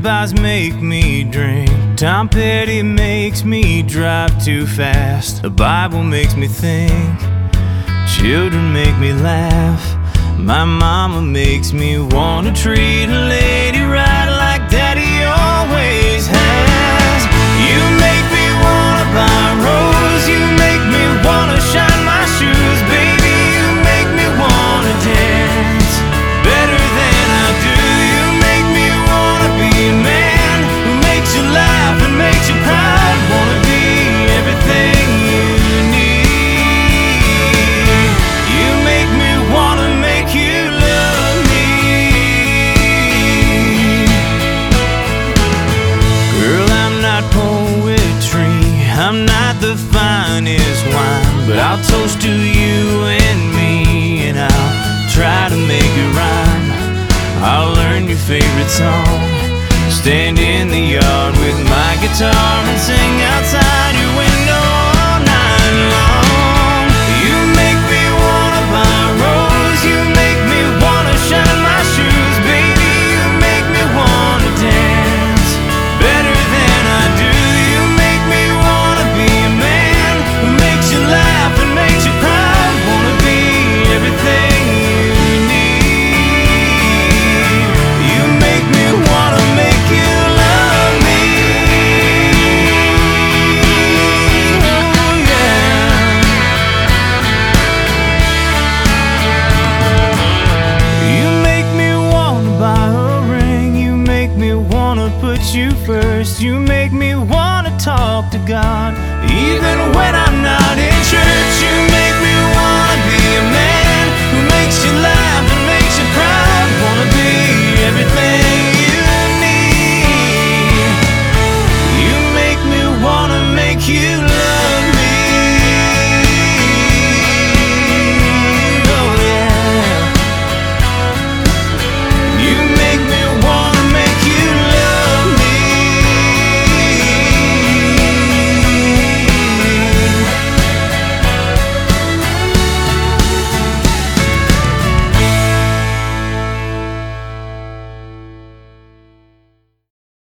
alibis make me drink. Tom Petty makes me drive too fast. The Bible makes me think. Children make me laugh. My mama makes me wanna treat a lady right like daddy always has. You make me wanna buy a rose. You make me wanna shine my shoes. Baby, you make me wanna dance better than I do. You make me wanna be a man who makes you laugh and makes you proud. Wanna be everything you need. You make me wanna make you love me. Girl, I'm not poetry, I'm not the finest wine, but I'll toast to you and me, and I'll try to make it rhyme. I'll learn your favorite song, stand in the yard with my guitar and sing outside your window all night long. You make me wanna buy a rose. You make me wanna shine my shoes. Baby, you make me wanna dance better than I do. You make me wanna be a man who makes you laugh and makes you proud. Wanna be everything you need. You make me wanna make you love me. Oh yeah. You make me wanna buy a ring. You make me wanna put you first. You make me wanna talk to God even when I'm not in church. You make me wanna be a man who makes you laugh